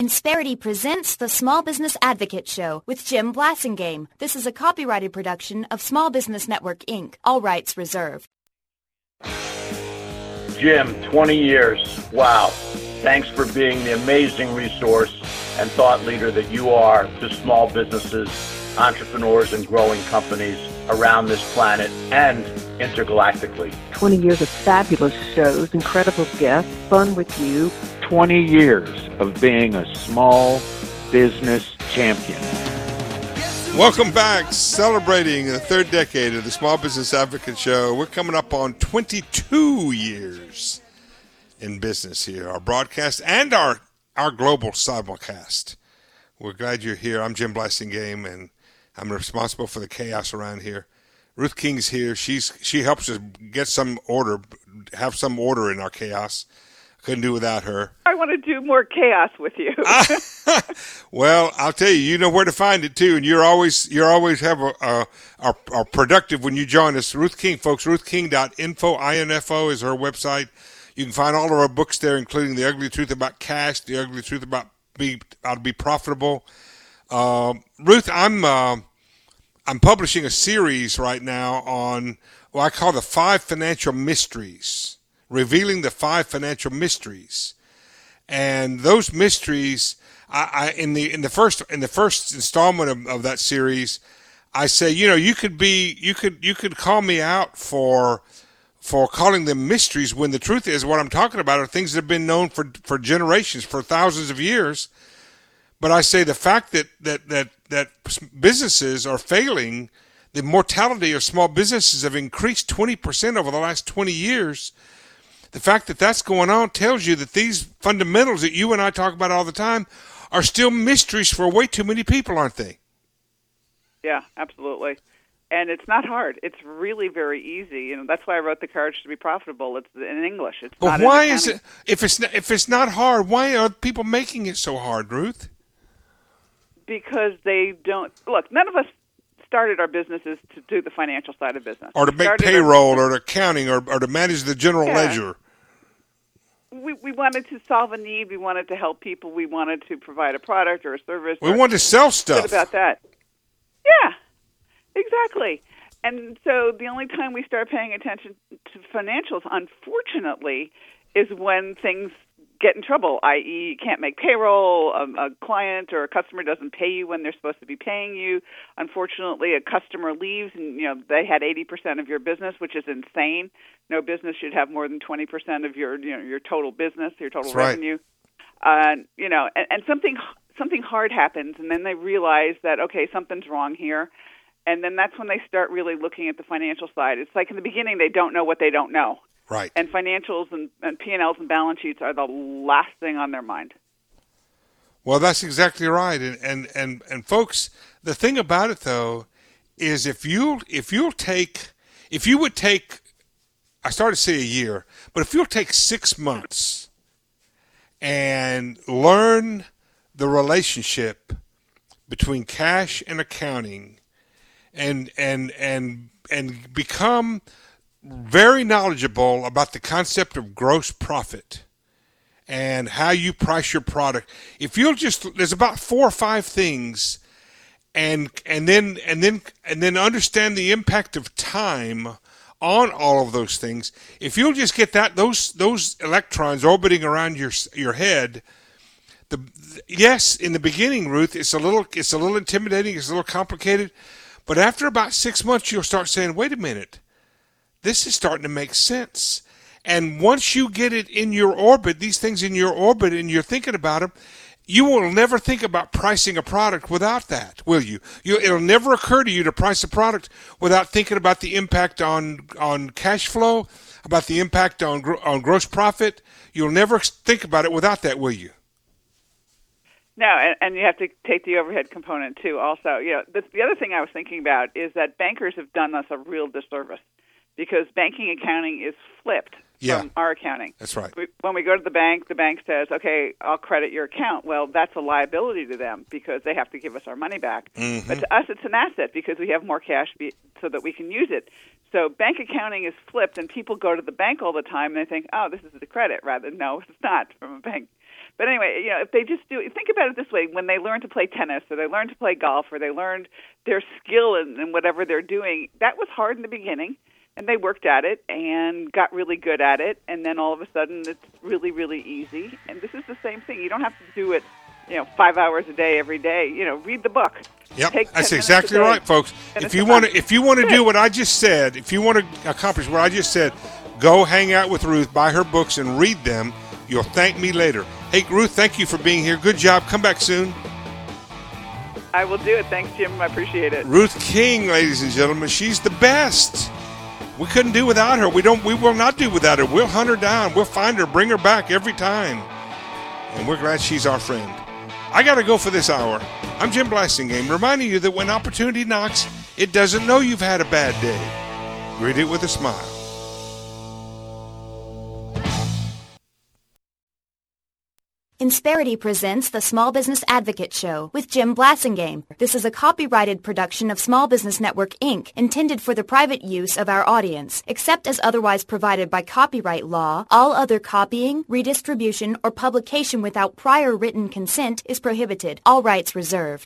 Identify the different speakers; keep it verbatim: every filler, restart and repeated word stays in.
Speaker 1: Insperity presents the Small Business Advocate Show with Jim Blasingame. This is a copyrighted production of Small Business Network, Incorporated. All rights reserved.
Speaker 2: Jim, twenty years. Wow. Thanks for being the amazing resource and thought leader that you are to small businesses, entrepreneurs, and growing companies around this planet and intergalactically.
Speaker 3: twenty years of fabulous shows, incredible guests, fun with you.
Speaker 4: twenty years of being a small business champion.
Speaker 5: Welcome back, celebrating the third decade of the Small Business Advocate Show. We're coming up on twenty-two years in business here, our broadcast and our, our global simulcast. We're glad you're here. I'm Jim Blasingame, and I'm responsible for the chaos around here. Ruth King's here. She's she helps us get some order, have some order in our chaos. Couldn't do without her.
Speaker 6: I want to do more chaos with you.
Speaker 5: Well, I'll tell you, you know where to find it too, and you're always you're always have a, a are, are productive when you join us. Ruth King, folks, ruth king dot info, I N F O is her website. You can find all of our books there, including The Ugly Truth About Cash, The Ugly Truth About be how to be profitable. Uh, Ruth, I'm uh, I'm publishing a series right now on what I call the five financial mysteries, revealing the five financial mysteries, and those mysteries. I, I in the in the first in the first installment of, of that series, I say, you know, you could be you could you could call me out for for calling them mysteries when the truth is what I'm talking about are things that have been known for for generations, for thousands of years. But I say the fact that that that that businesses are failing, the mortality of small businesses have increased twenty percent over the last twenty years. The fact that that's going on tells you that these fundamentals that you and I talk about all the time are still mysteries for way too many people, aren't they?
Speaker 6: Yeah, absolutely. And it's not hard. It's really very easy. You know, that's why I wrote The Courage to be Profitable. It's in English. It's
Speaker 5: but
Speaker 6: not
Speaker 5: why
Speaker 6: in
Speaker 5: is it? If it's not, if it's not hard, why are people making it so hard, Ruth?
Speaker 6: Because they don't look. None of us started our businesses to do the financial side of business,
Speaker 5: or to
Speaker 6: we
Speaker 5: make payroll, or to accounting, or or to manage the general
Speaker 6: yeah.
Speaker 5: ledger.
Speaker 6: We we wanted to solve a need. We wanted to help people. We wanted to provide a product or a service.
Speaker 5: We wanted to sell stuff.
Speaker 6: Good about that. Yeah, exactly. And so the only time we start paying attention to financials, unfortunately, is when things get in trouble, that is you can't make payroll, a, a client or a customer doesn't pay you when they're supposed to be paying you. Unfortunately, a customer leaves and, you know, they had eighty percent of your business, which is insane. No business should have more than twenty percent of your, you know, your total business, your total
Speaker 5: That's
Speaker 6: revenue. Right. Uh, you know, and, and something something hard happens, and then they realize that, okay, something's wrong here. And then that's when they start really looking at the financial side. It's like in the beginning, they don't know what they don't know.
Speaker 5: Right.
Speaker 6: And financials and, and P and Ls and balance sheets are the last thing on their mind.
Speaker 5: Well, that's exactly right. And, and, and, and folks, the thing about it, though, is if you if you'll take, if you would take, I started to say a year, but if you'll take six months and learn the relationship between cash and accounting and and and and become very knowledgeable about the concept of gross profit and how you price your product. If you'll just, there's about four or five things, and and then and then and then understand the impact of time on all of those things. If you'll just get that those those electrons orbiting around your your head, the yes, in the beginning, Ruth, it's a little it's a little intimidating, it's a little complicated, but after about six months, you'll start saying, "Wait a minute. This is starting to make sense." And once you get it in your orbit, these things in your orbit, and you're thinking about them, you will never think about pricing a product without that, will you? you? It'll never occur to you to price a product without thinking about the impact on on cash flow, about the impact on on gross profit. You'll never think about it without that, will you?
Speaker 6: No, and, and you have to take the overhead component too. Also, you know, the, the other thing I was thinking about is that bankers have done us a real disservice, because banking accounting is flipped
Speaker 5: yeah.
Speaker 6: from our accounting.
Speaker 5: That's right.
Speaker 6: We, when we go to the bank, the bank says, okay, I'll credit your account. Well, that's a liability to them because they have to give us our money back.
Speaker 5: Mm-hmm.
Speaker 6: But to us, it's an asset because we have more cash be, so that we can use it. So bank accounting is flipped, and people go to the bank all the time, and they think, oh, this is the credit, rather than, no, it's not from a bank. But anyway, you know, if they just do, think about it this way: when they learn to play tennis, or they learn to play golf, or they learned their skill in, in whatever they're doing, that was hard in the beginning, and they worked at it and got really good at it, and then all of a sudden it's really, really easy. And this is the same thing. You don't have to do it, you know, five hours a day every day. You know, read the book.
Speaker 5: Yep,
Speaker 6: Take
Speaker 5: that's exactly right, folks. If you want to, if you want to do what I just said, if you want to accomplish what I just said, go hang out with Ruth, buy her books, and read them. You'll thank me later. Hey, Ruth, thank you for being here. Good job. Come back soon.
Speaker 6: I will do it. Thanks, Jim. I appreciate it.
Speaker 5: Ruth King, ladies and gentlemen, she's the best. We couldn't do without her. We don't. We will not do without her. We'll hunt her down. We'll find her, bring her back every time. And we're glad she's our friend. I got to go for this hour. I'm Jim Blasingame, reminding you that when opportunity knocks, it doesn't know you've had a bad day. Greet it with a smile.
Speaker 1: Insperity presents the Small Business Advocate Show with Jim Blasingame. This is a copyrighted production of Small Business Network, Incorporated, intended for the private use of our audience. Except as otherwise provided by copyright law, all other copying, redistribution, or publication without prior written consent is prohibited. All rights reserved.